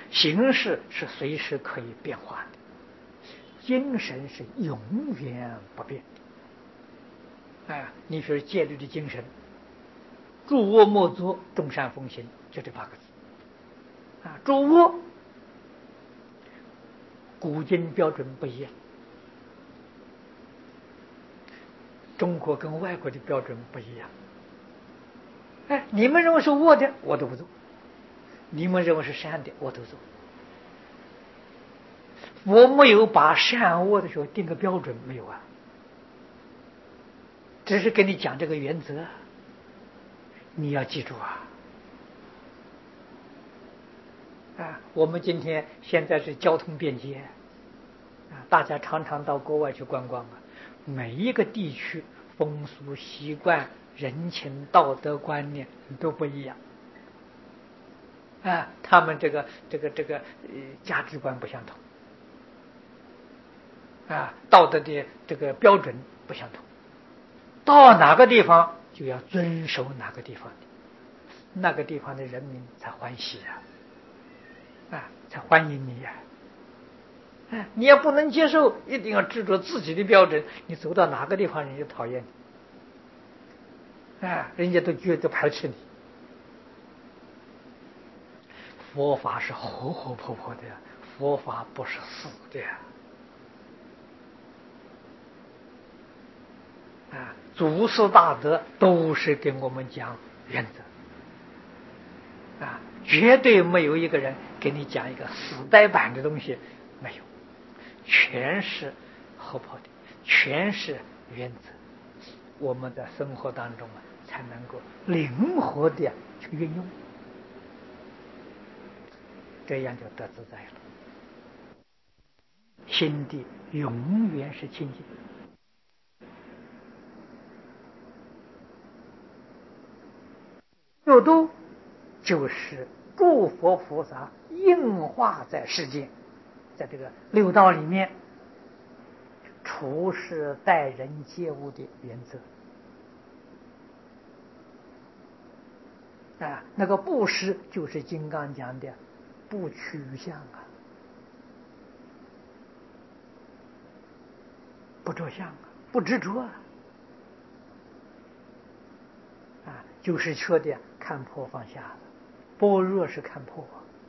形式是随时可以变化的，精神是永远不变的。你说戒律的精神，诸恶莫作，众善奉行，就这8个字。诸恶，古今标准不一样，中国跟外国的标准不一样。你们认为是恶的，我都不做；你们认为是善的，我都做。我没有把善恶的时候定个标准，没有啊，只是跟你讲这个原则，你要记住啊。我们现在是交通便捷，大家常常到国外去观光每一个地区风俗习惯、人情道德观念都不一样他们这个价值观不相同道德的这个标准不相同，到哪个地方就要遵守哪个地方的，那个地方的人民才欢喜才欢迎你你也不能接受，一定要执着自己的标准，你走到哪个地方人就讨厌你人家都觉得排斥你。佛法是活活泼泼的，佛法不是死的祖师大德都是跟我们讲原则绝对没有一个人给你讲一个死呆板的东西，没有，全是活泼的，全是原则，我们在生活当中才能够灵活的去运用，这样就得自在了，心地永远是清净。六度就是诸佛菩萨应化在世间，在这个六道里面处事待人接物的原则那个布施就是金刚讲的不取相不着相不执着就是缺的看破放下了，般若是看破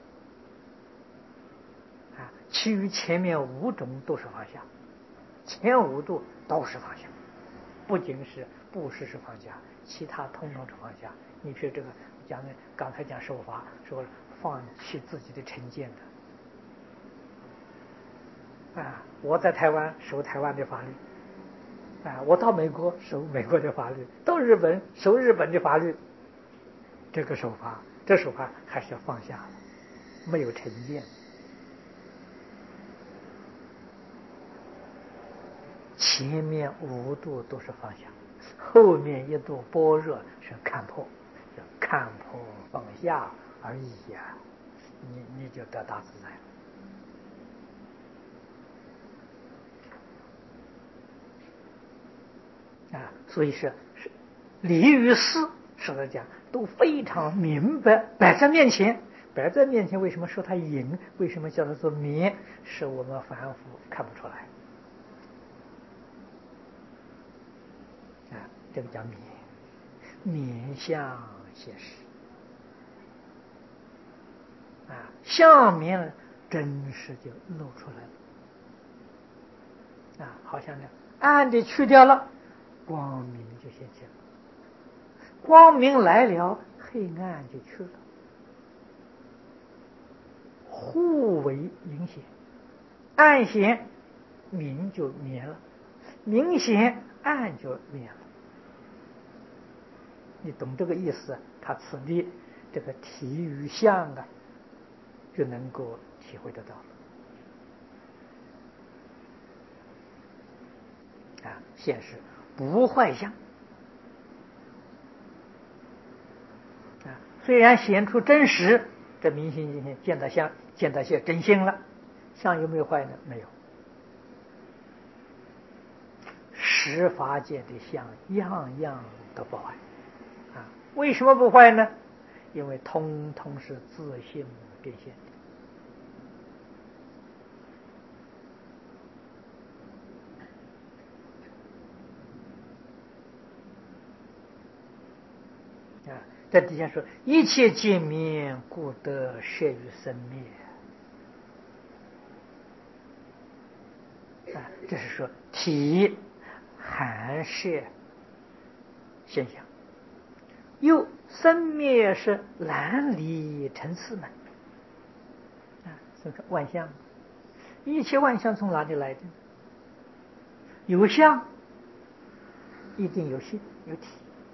其余前面5种都是放下，前5度都是放下，不仅是布施是放下，其他统统是放下。你譬如这个讲的，刚才讲守法，说放弃自己的成见的我在台湾守台湾的法律我到美国守美国的法律，到日本守日本的法律，这个守法还是要放下的，没有成见。前面5度都是放下，后面1度般若是看破，就看破放下而已你就得大自在了所以是理与事实在讲都非常明白，摆在面前，为什么说它隐，为什么叫它做明，是我们凡夫看不出来这个叫面相现实相面真实就露出来了好像暗的去掉了，光明就现前了，光明来了，黑暗就去了，互为明显，暗显明就灭了，明显暗就灭了。你懂这个意思，他此地这个体与相就能够体会得到现实不坏相虽然显出真实，这明心见性见到相，见到些真性了，相有没有坏呢？没有。十法界的相样样都不坏为什么不坏呢？因为通通是自性变现的在底下说：“一切界面，故得摄于生灭。”这是说体含摄现象，又生灭是难离成四门。所以说万象，一切万象从哪里来的？有相，一定有性有体；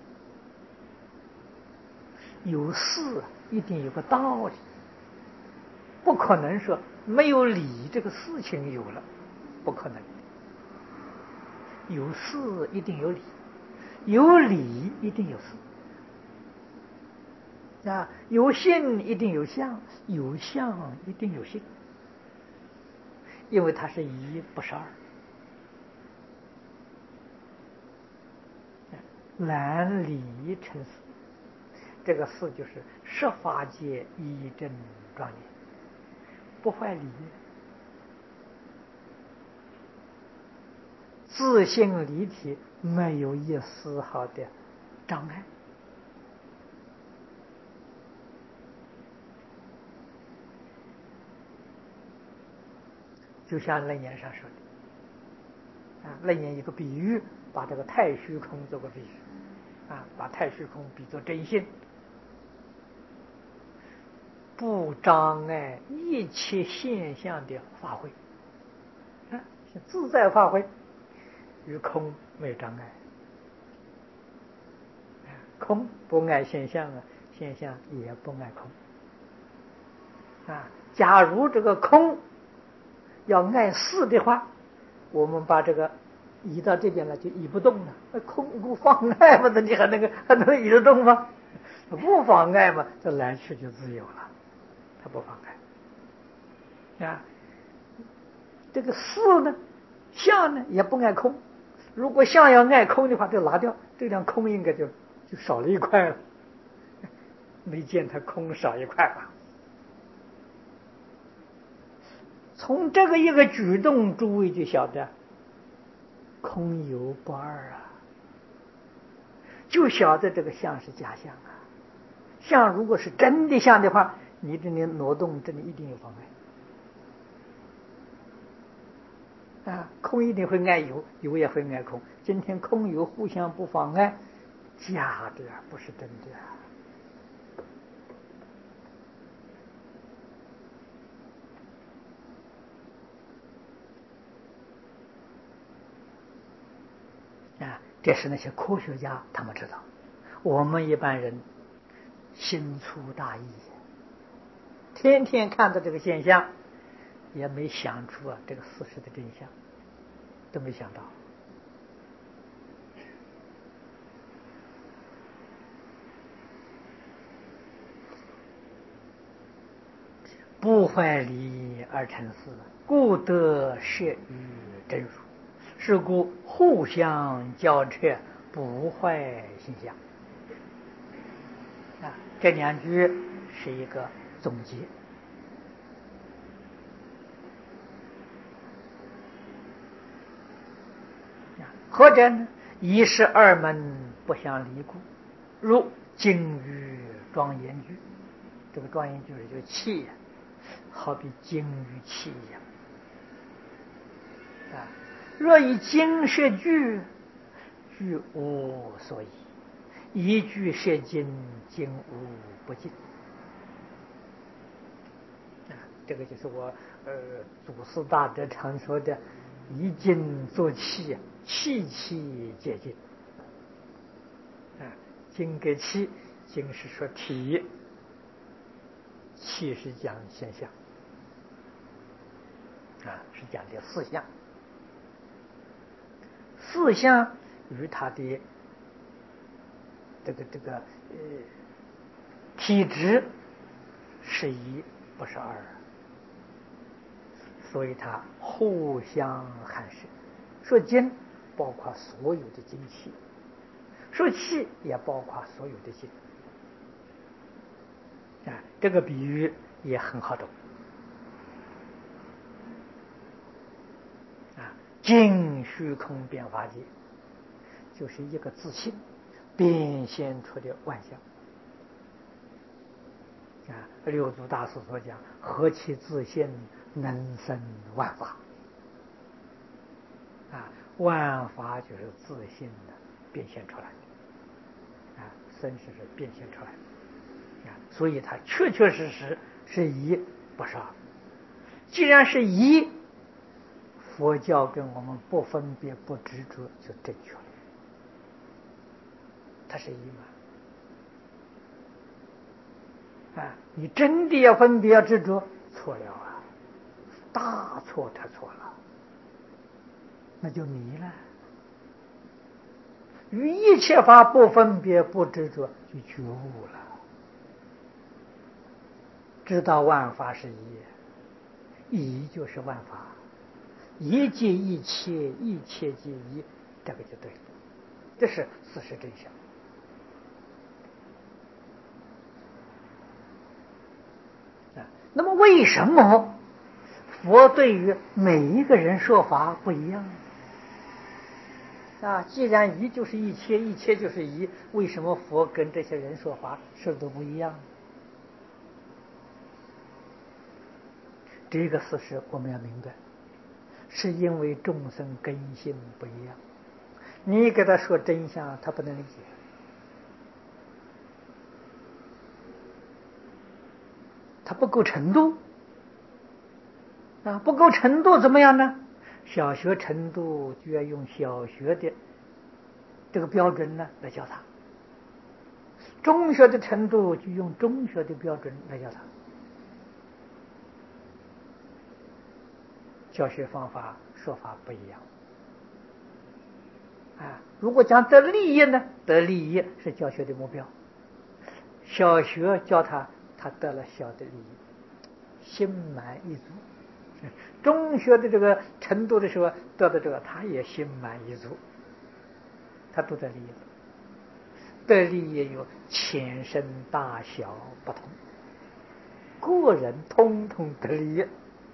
有事，一定有个道理。不可能说没有理这个事情有了，不可能。有事一定有理，有理一定有事。有性一定有相，有相一定有性，因为它是一不是二。难离成四，这个四就是十法界一真庄严，不坏理，自性离体，没有一丝毫的障碍。就像楞严上说的，楞严一个比喻，把这个太虚空做个比喻，把太虚空比作真性，不障碍一切现象的发挥，自在发挥，与空没有障碍。空不爱现象现象也不爱空。假如这个空要爱事的话，我们把这个移到这边来就移不动了。空不妨碍嘛，那你还能移得动吗？不妨碍嘛，这来去就自由了，它不妨碍。这个事呢，相呢也不爱空。如果相要爱空的话，就拿掉，这辆空应该就少了一块了。没见它空少一块吧？从这个一个举动，诸位就晓得空有不二就晓得这个相是假象相如果是真的相的话，你这里挪动，这里一定有妨碍空一定会爱有，有也会爱空。今天空有互相不妨碍，假的不是真的这是那些科学家他们知道，我们一般人心粗大意，天天看到这个现象，也没想出这个事实的真相，都没想到。不坏理而成事，故得摄于真如。是故互相交彻，不坏形象。这两句是一个总结。或者呢，一是二门不相离故，如金玉庄严句。这个庄严句是气好比金与气一样若以金摄句，句无所依；一句摄金，金无不尽。这个就是我祖师大德常说的“以金作气，气气皆金”。金跟气，金是说体，气是讲现象，是讲的四象。四象与它的这个体质是一，不是二，所以它互相含摄。说精包括所有的精气，说气也包括所有的精。这个比喻也很好懂。净虚空变法界，就是一个自性变现出的万象。 六祖大师所讲，何其自信，能生万法。万法就是自信的变现出来的，生是变现出来的，所以它确确实实是一，不是二。既然是一，佛教跟我们不分别不执着就正确了，它是一嘛。你真的要分别要执着，错了啊，大错特错了，那就迷了。于一切法不分别不执着，就觉悟了，知道万法是一，一就是万法，一即一切，一切即一，这个就对了，这是事实真相。那么为什么佛对于每一个人说法不一样？既然一就是一切，一切就是一，为什么佛跟这些人说法是都不一样？这个事实我们要明白，是因为众生根性不一样。你给他说真相，他不能理解。他不够程度，不够程度怎么样呢？小学程度就要用小学的这个标准呢来教他，中学的程度就用中学的标准来教他。教学方法说法不一样。如果讲得利益呢，得利益是教学的目标。小学教他，他得了小的利益，心满意足。中学的这个程度的时候得的这个，他也心满意足，他都得利益了。得利益有浅深大小不同，个人通通得利益。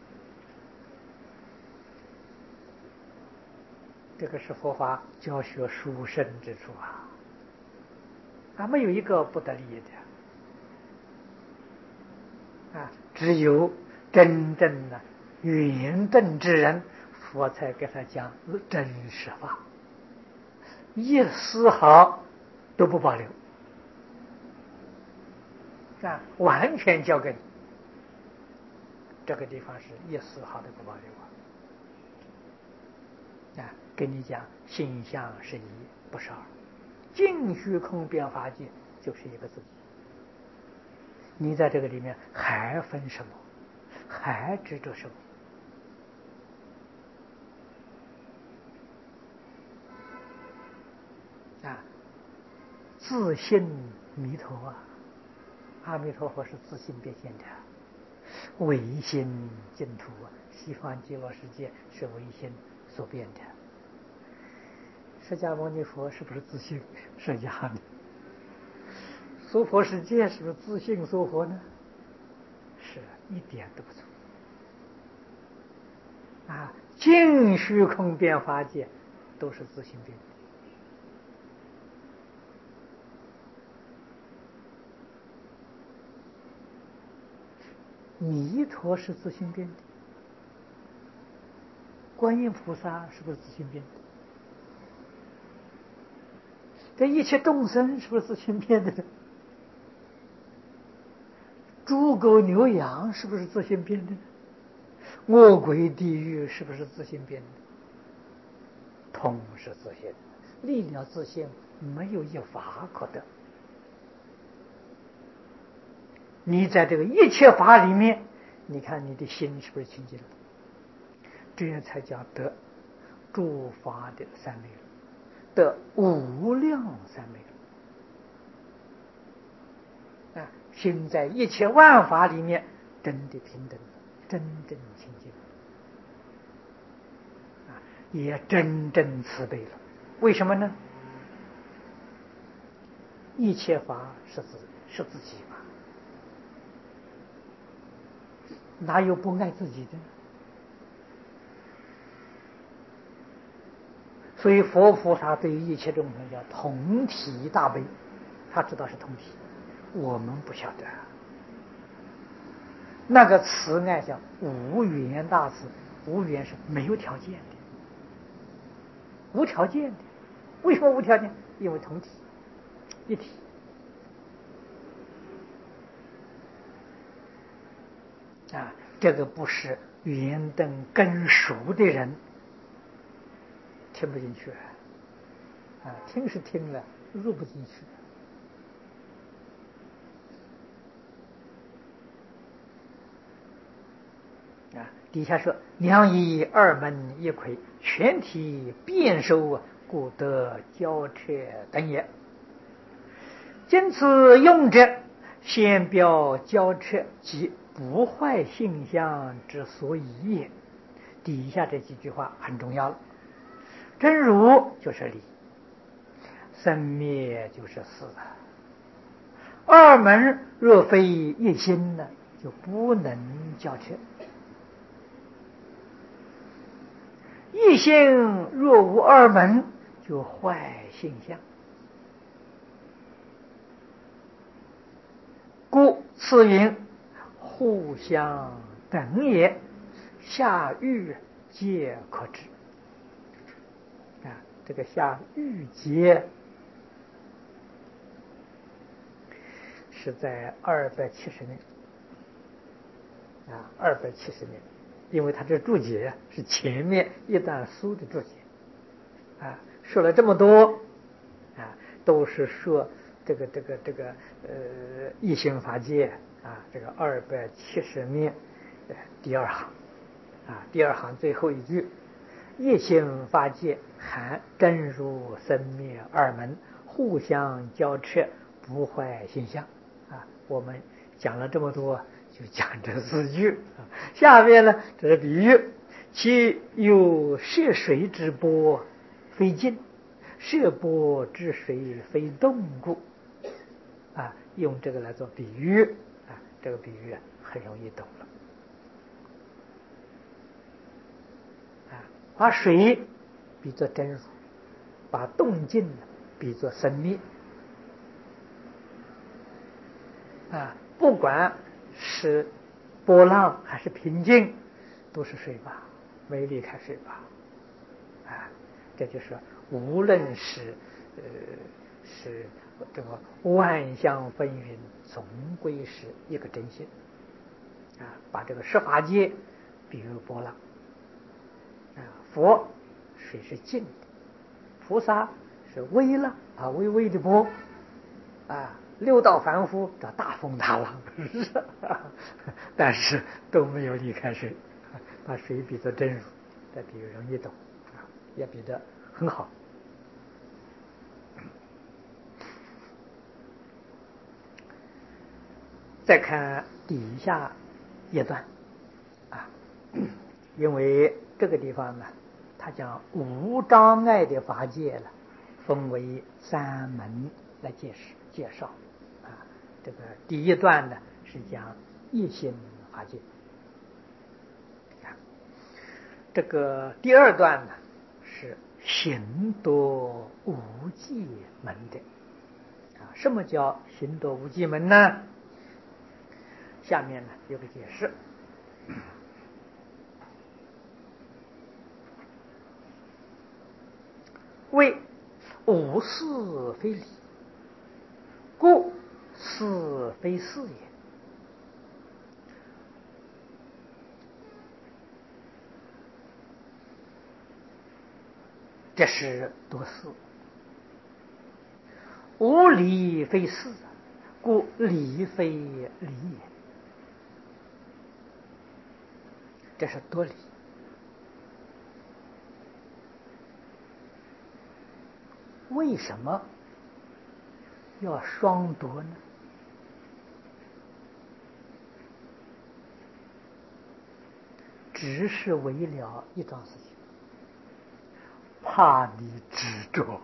这个是佛法教学殊胜之处没有一个不得利益的只有真正的圆顿之人，佛才给他讲真实法，一丝毫都不保留完全交给你。这个地方是一丝毫都不保留跟你讲性相是一，不是二，尽虚空变法界就是一个自己。你在这个里面还分什么？还执着什么？自性弥陀阿弥陀佛是自性变现的，唯心净土西方极乐世界是唯心所变的。释迦牟尼佛是不是自性是一样的？娑婆世界是不是自性娑婆呢？是，一点都不错尽虚空变法界都是自性变的。弥陀是自性变的，观音菩萨是不是自性变的？这一切众生是不是自性变的？猪狗牛羊是不是自性变的？恶鬼地狱是不是自性变的？通是自性的，离了自性没有一法可得。你在这个一切法里面，你看你的心是不是清净了？这才叫得诸法的三昧了，得无量三昧了心在一切万法里面真的平等，真正清净也真正慈悲了。为什么呢？一切法是自己嘛，哪有不爱自己的？所以佛菩萨对于一切众生叫同体大悲，他知道是同体，我们不晓得那个慈爱叫无缘大慈，无缘是没有条件的，无条件的。为什么无条件？因为同体一体。这个不是圆灯根熟的人听不进去听是听了，入不进去。底下说两仪二门一魁，全体遍受，故得交彻等也。今此用者，先标交彻即不坏性相之所以也。底下这几句话很重要了。真如就是理，生灭就是死。二门若非一心呢，就不能交彻。一心若无二门，就坏性相。故此云互相等也，下欲皆可知。这个下欲劫是在270年270年，因为他这注解是前面一段书的注解说了这么多都是说这个一心法界这个270面第二行第二行最后一句，一心法界含真如生灭二门，互相交彻，不坏性相我们讲了这么多，就讲这4句下面呢，这是比喻，其有涉水之波非静，涉波之水非动故用这个来做比喻这个比喻很容易懂了把水比作真如，把动静比作生灭不管是波浪还是平静，都是水吧，没离开水吧这就是无论是这个万象纷纭，总归是一个真心把这个十法界比喻波浪佛水是静的，菩萨是微浪微微的波六道凡夫叫大风大浪但是都没有离开水把水比作真如，这比喻容易懂也比得很好。再看底下一段因为这个地方呢，它将无障碍的法界呢，分为3门来介绍这个第一段呢是讲一心法界，这个第2段呢是行多无记门的什么叫行多无记门呢？下面呢有个解释，谓无事非理，故是非事也。这是多事。无理非事，故理非理也。这是多理。为什么要双夺呢？只是为了一桩事情，怕你执着，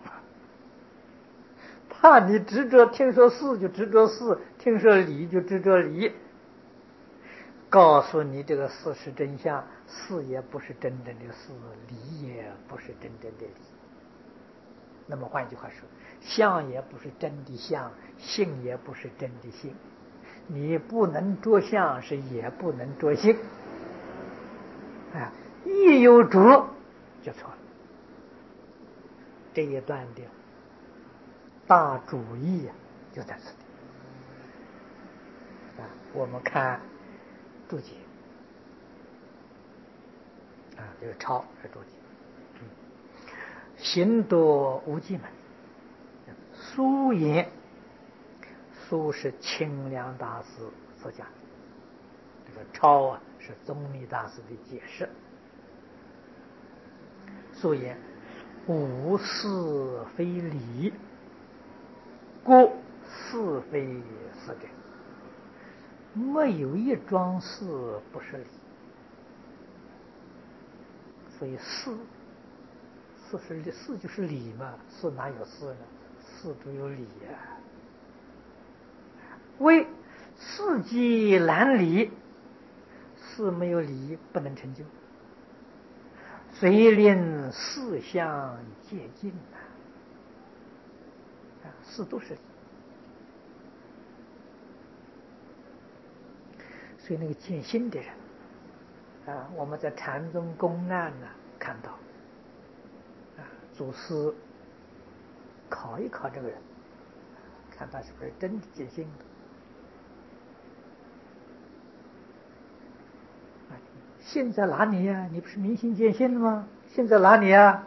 怕你执着，听说事就执着事，听说理就执着理。告诉你这个事是真相，事也不是真正的事，理也不是真正的理。那么换句话说，相也不是真的相，性也不是真的性。 你不能着相，是也不能着性。一有着就错了。这一段的大主意就在此地。我们看注解这个抄是注解。行多无记门，苏言，苏是清凉大师所讲的，这个抄是宗密大师的解释。苏言，无是非理，故是非是真。没有一桩事不是理，所以事是理，事就是理嘛，事哪有事呢？事都有理为事迹难理，事没有理不能成就，遂令事相皆尽事都是理。所以那个见心的人我们在禅宗公案看到祖师考一考这个人，看他是不是真的见心的。现在哪里呀？你不是明心见性的吗？现在哪里呀？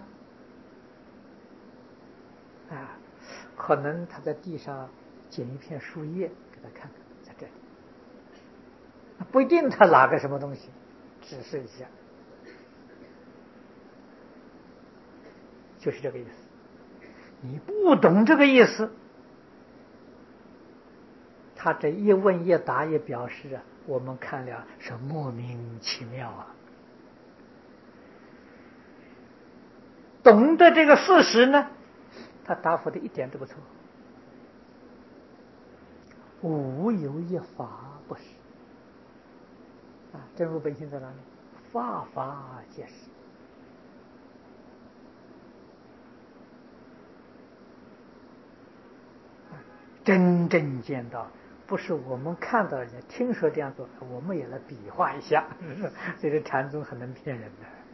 可能他在地上捡一片树叶给他看看，在这里，不一定他拿个什么东西，指示一下，就是这个意思。你不懂这个意思，他这一问一答也表示我们看了是莫名其妙懂得这个事实呢，他答复的一点都不错。无有一法不是真如本性在哪里？法法皆是。真正见到，不是我们看到人家听说这样做，我们也来比划一下。所以这禅宗很能骗人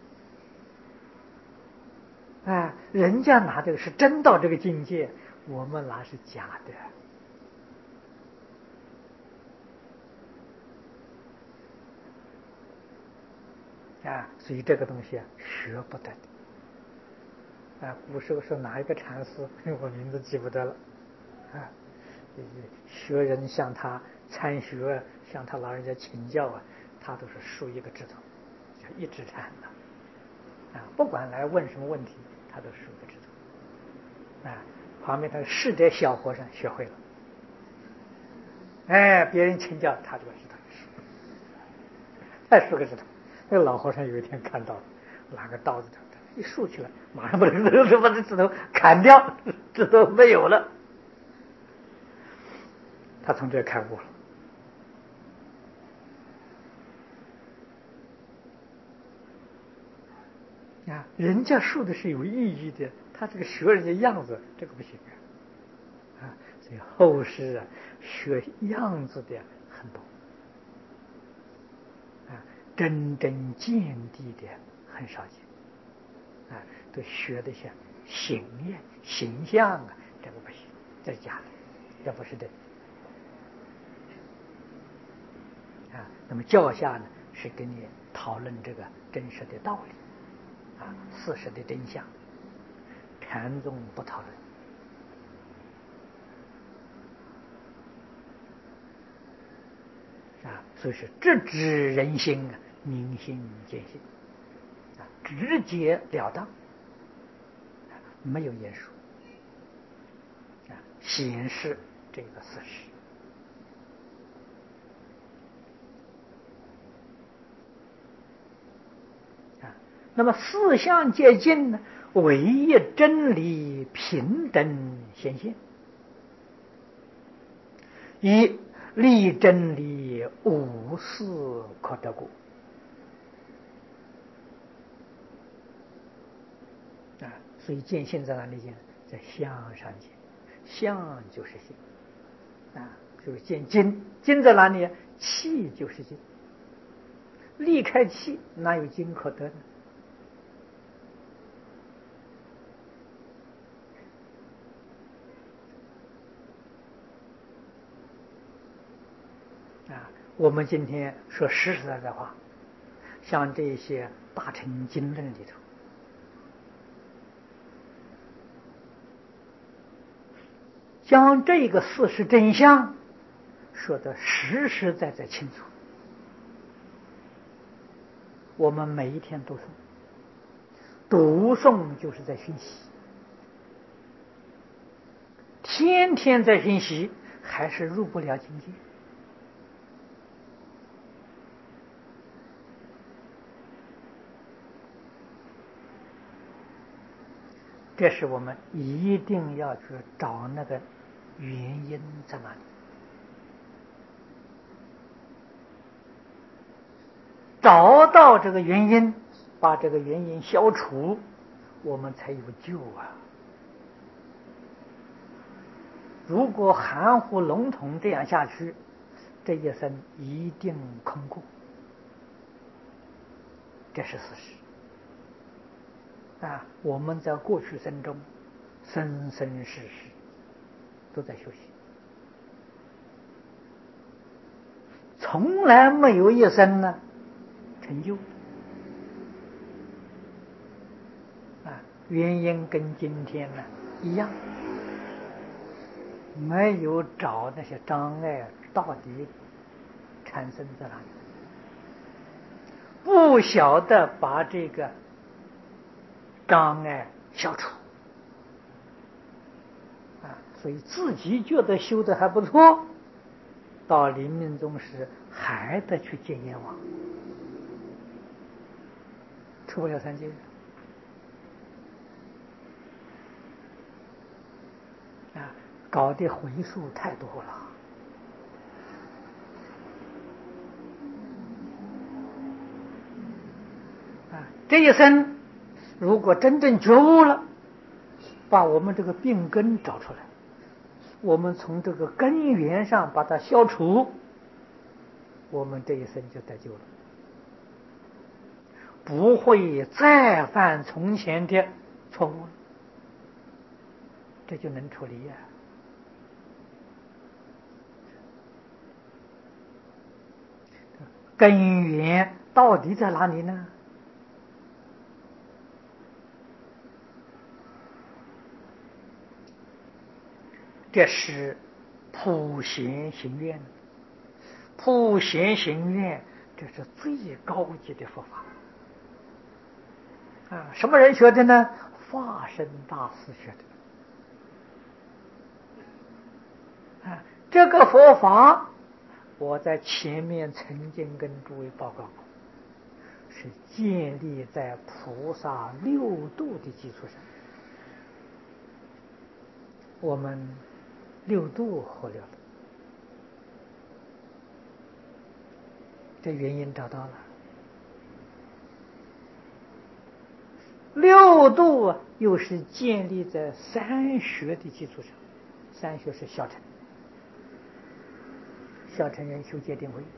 的。人家拿这个是真到这个境界，我们拿是假的。所以这个东西学不得的。古时候说哪一个禅师，我名字记不得了。学人向他参学，向他老人家请教他都是竖一个指头，叫一指禅不管来问什么问题，他都竖一个指头。旁边他是的小和尚学会了，别人请教他这个指头再竖个指头。那个老和尚有一天看到拿个刀子一竖起来，马上把这指头砍掉，指头没有了。他从这开悟了。人家说的是有意义的，他这个学人家样子，这个不行所以后世学样子的很多真正见地的很少见都学的像形象这个不行，这是假的，这不是真那么教下呢，是跟你讨论这个真实的道理事实的真相。禅宗不讨论所以是直指人心明心见性直截了当，没有言说显示这个事实那么四相皆尽呢，唯一真理平等显现，以立真理无事可得果所以见性在哪里见？在相上见，相就是性就是见金。金在哪里？气就是金，离开气哪有金可得呢？我们今天说实在的话，像这些大乘经论里头，将这个事实真相说得实实在在清楚。我们每一天读诵，读诵就是在熏习，天天在熏习，还是入不了境界。这是我们一定要去找那个原因在哪里，找到这个原因，把这个原因消除，我们才有救啊！如果含糊笼统这样下去，这一生一定空过，这是事实。我们在过去生中，生生世世都在修习，从来没有一生呢成就。原因跟今天呢一样，没有找那些障碍到底产生在哪里，不晓得把这个障碍消除所以自己觉得修得还不错，到临命终时还得去见阎王，出不了三界搞的回数太多了这一生如果真正觉悟了，把我们这个病根找出来，我们从这个根源上把它消除，我们这一生就得救了，不会再犯从前的错误了，这就能处理根源到底在哪里呢？这是普贤行愿，普贤行愿，这是最高级的佛法什么人学的呢？法身大师学的这个佛法我在前面曾经跟诸位报告过，是建立在菩萨六度的基础上。我们六度活了，这原因找到了。六度又是建立在三学的基础上，三学是小乘，小乘人修戒定慧，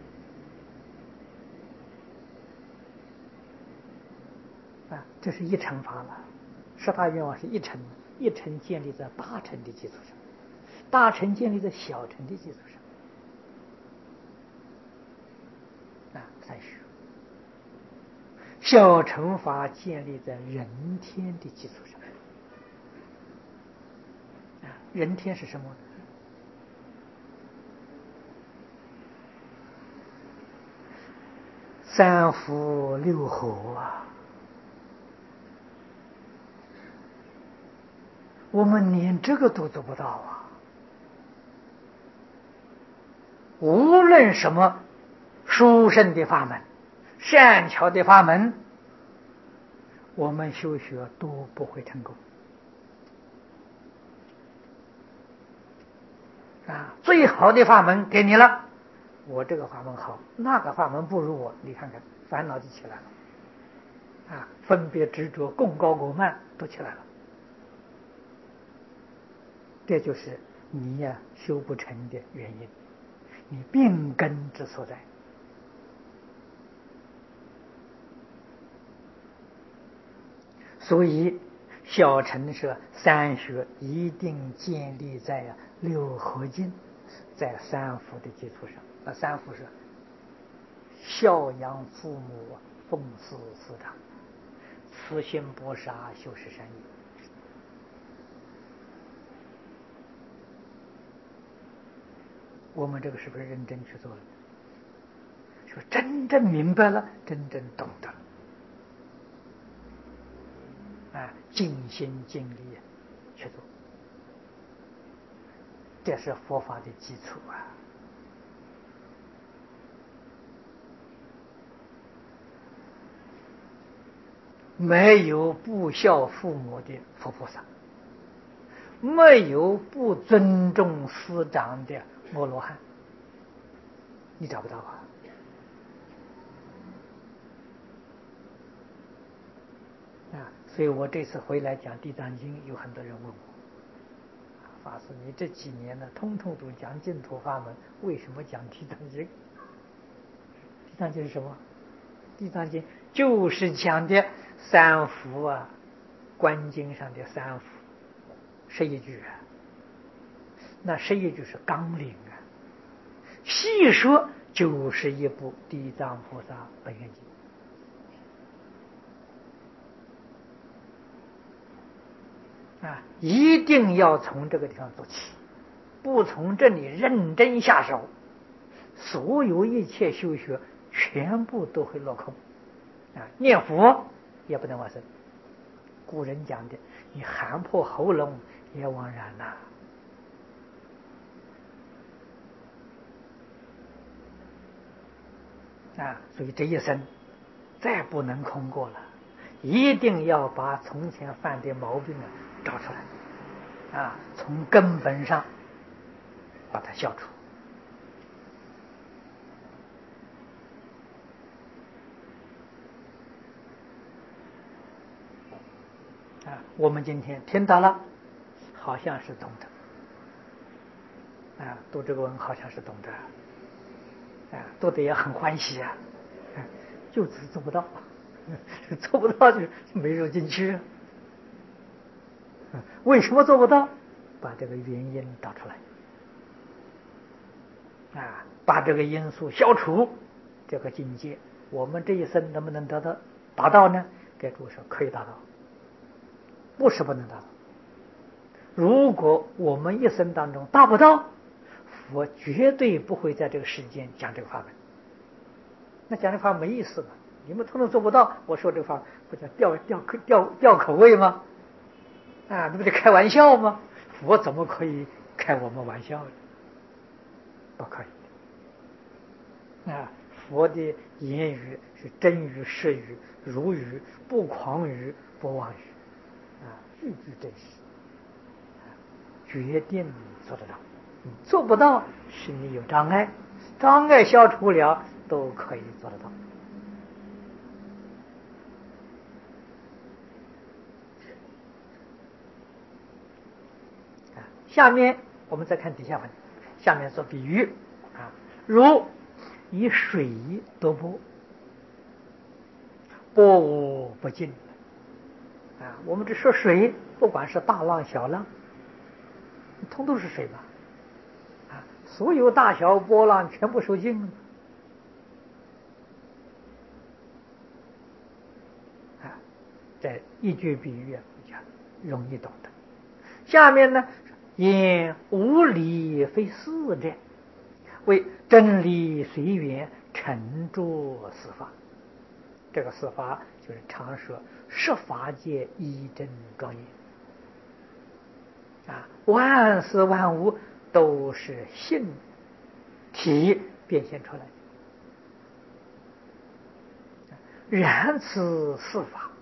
这是一乘法了。十大愿望是一乘，一乘建立在大乘的基础上，大乘建立在小乘的基础上，三学。小乘法建立在人天的基础上，人天是什么？三福六合我们连这个都做不到无论什么殊胜的法门，善巧的法门，我们修学都不会成功最好的法门给你了，我这个法门好，那个法门不如我，你看看烦恼就起来了分别执着共高我慢都起来了。这就是你呀修不成的原因，你病根之所在。所以小乘是三学一定建立在六合敬，在三福的基础上。三福是孝养父母，奉事师长，慈心不杀，修持善业。我们这个是不是认真去做了？说真正明白了，真正懂得了。尽心尽力去做，这是佛法的基础啊！没有不孝父母的佛菩萨，没有不尊重师长的摩罗汉，你找不到啊！所以我这次回来讲《地藏经》，有很多人问我：法师，你这几年呢，通通都讲净土法门，为什么讲《地藏经》？《地藏经》是什么？《地藏经》就是讲的三福啊，观经上的三福11句啊，那11句是纲领啊，细说就是一部《地藏菩萨本愿经》。一定要从这个地方做起，不从这里认真下手，所有一切修学全部都会落空。念佛也不能往生，古人讲的，你喊破喉咙也枉然呐。所以这一生再不能空过了，一定要把从前犯的毛病找出来，从根本上把它消除。我们今天听到了，好像是懂得，读这个文好像是懂得，读的也很欢喜啊，就只做不到，做不到就没入进去。为什么做不到？把这个原因找出来，把这个因素消除，这个境界，我们这一生能不能达到呢？给诸说可以达到，不是不能达到。如果我们一生当中达不到，佛绝对不会在这个世间讲这个法门。那讲这个法没意思嘛？你们通通做不到，我说这个法不叫吊口味吗？那不是开玩笑吗？佛怎么可以开我们玩笑呢？不可以。佛的言语是真语实语如语，不诳语不妄语，句句真实，决定做得到。做不到是你有障碍，障碍消除了都可以做得到。下面我们再看底下文，下面做比喻如以水夺钵，钵无不尽。我们这说水，不管是大浪小浪，通都是水吧？所有大小波浪全部受尽了。这一句比喻比较容易懂得。下面呢，因无理非事者，为真理随缘，沉着四法。这个四法就是常说十法界一真庄严。万事万物都是性体变现出来的。然此四法，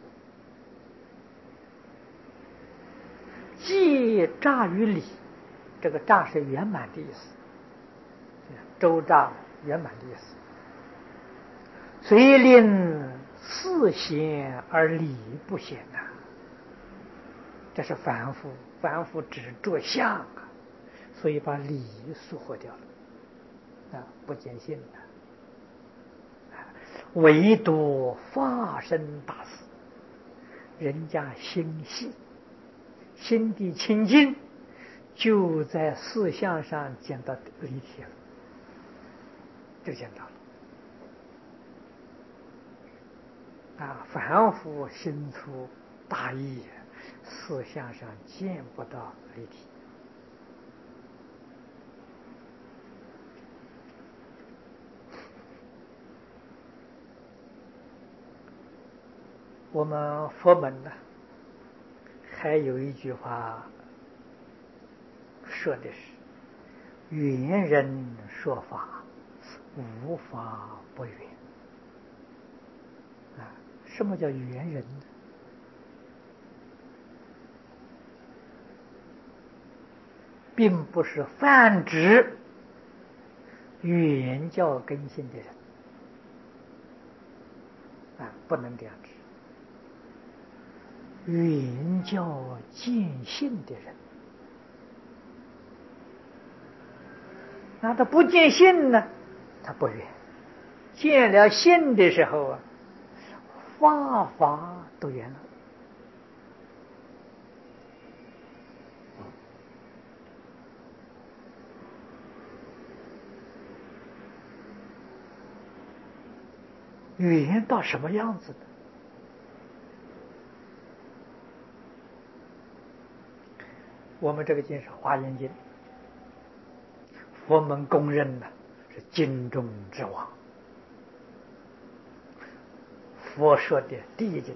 既诈于理，这个诈是圆满的意思，周诈圆满的意思。虽令事显而理不显这是凡夫只着相所以把理疏忽掉了，不见性的。唯独发生大事，人家心细，心地清净，就在事相上见到离体了，就见到了。凡夫心出大意，事相上见不到离体。我们佛门呢，还有一句话说的是：缘人说法，无法不缘。什么叫缘人呢？并不是泛指原教根性的人，不能这样指。原教见性的人，那他不见性呢，他不缘；见了性的时候法法都缘了。缘到什么样子呢？我们这个经是《华严经》，佛门公认的是经中之王，佛说的第一经，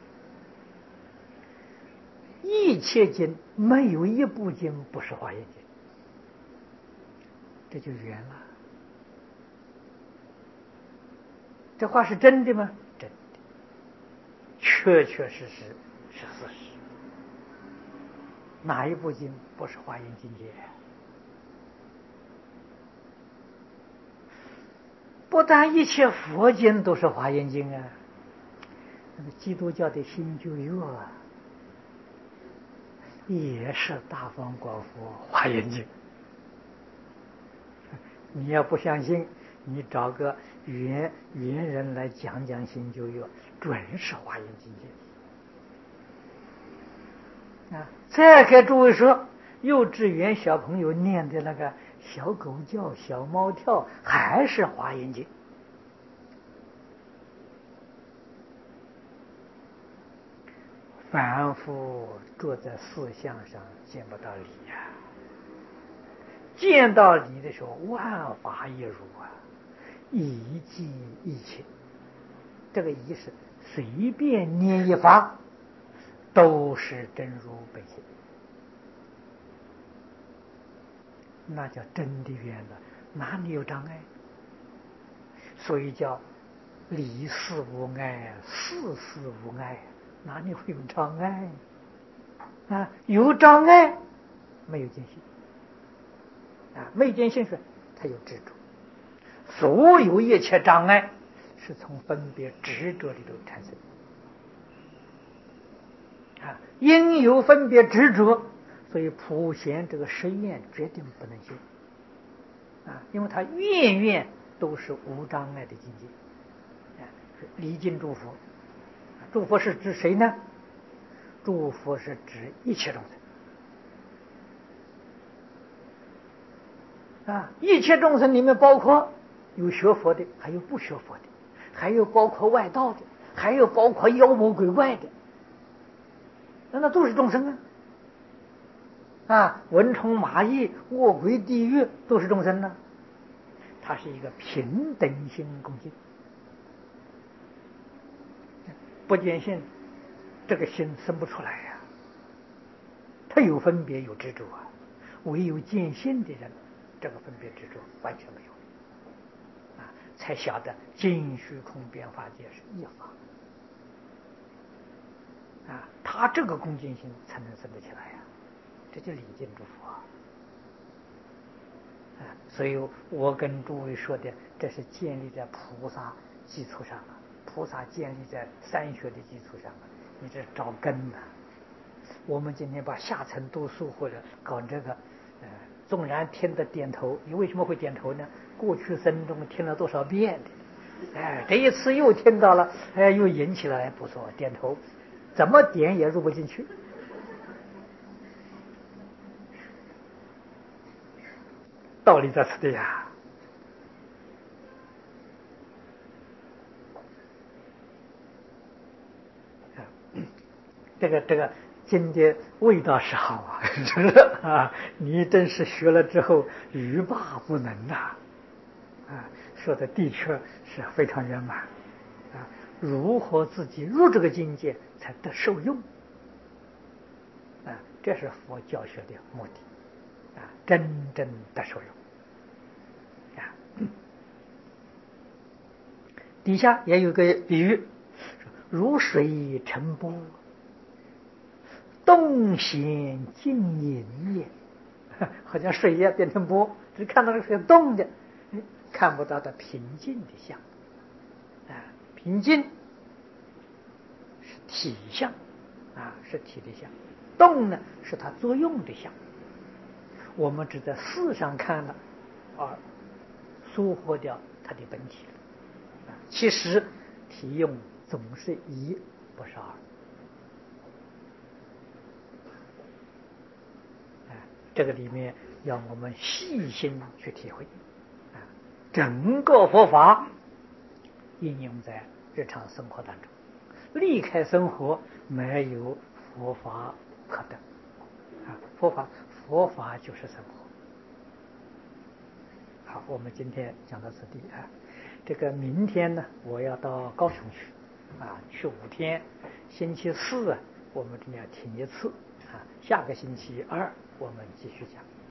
一切经没有一部经不是《华严经》，这就圆了。这话是真的吗？真的，确确实实是事实。哪一部经不是华严经解？不但一切佛经都是华严经啊，那么基督教的新旧约也是大方广佛华严经。你要不相信，你找个原人来讲讲新旧约，准是华严经解。再给诸位说，幼稚园小朋友念的那个小狗叫、小猫跳，还是华严经。凡夫坐在事相上见不到理呀，见到理的时候，万法一如一即一切。这个仪式随便念一法，都是真如本性，那叫真的圆了，哪里有障碍？所以叫理事无碍，事事无碍，哪里会有障碍有障碍，没有见性没有见性是它有执着，所有一切障碍是从分别执着里头产生因有分别执着，所以普贤这个实验决定不能修因为他愿愿都是无障碍的境界离境诸佛。诸佛是指谁呢？诸佛是指一切众生一切众生里面包括有学佛的，还有不学佛的，还有包括外道的，还有包括妖魔鬼怪的，那都是众生蚊虫蚂蚁、恶鬼地狱都是众生呢。它是一个平等心共性，不见性，这个心生不出来它有分别有执着唯有见性的人，这个分别执着完全没有才晓得尽虚空变法界是一法他这个恭敬心才能生得起来这就礼敬诸佛所以我跟诸位说的，这是建立在菩萨基础上菩萨建立在三学的基础上你这找根我们今天把下层都疏忽了，搞这个纵然听得点头，你为什么会点头呢？过去生中听了多少遍的，哎，这一次又听到了，哎，又引起来，不错，点头，怎么点也入不进去。道理在此地呀。这个经的味道是好啊，是啊，你真是学了之后欲罢不能呐，啊，说的的确是非常圆满啊。如何自己入这个境界才得受用啊？这是佛教学的目的啊，真正得受用啊。底下也有个比喻，如水成波，动闲静隐也。好像水也变成波，只看到这个水动的，看不到它平静的相啊。平静是体相啊，是体的相；动呢是它作用的相。我们只在事上看了，而疏忽掉它的本体了。其实体用总是一，不是二。这个里面要我们细心去体会啊，整个佛法应用在日常生活当中，离开生活没有佛法可得啊。佛法就是生活。好，我们今天讲到此地啊。这个明天呢，我要到高雄去啊，去5天。星期四啊，我们这里要停一次啊。下个星期二我们继续讲。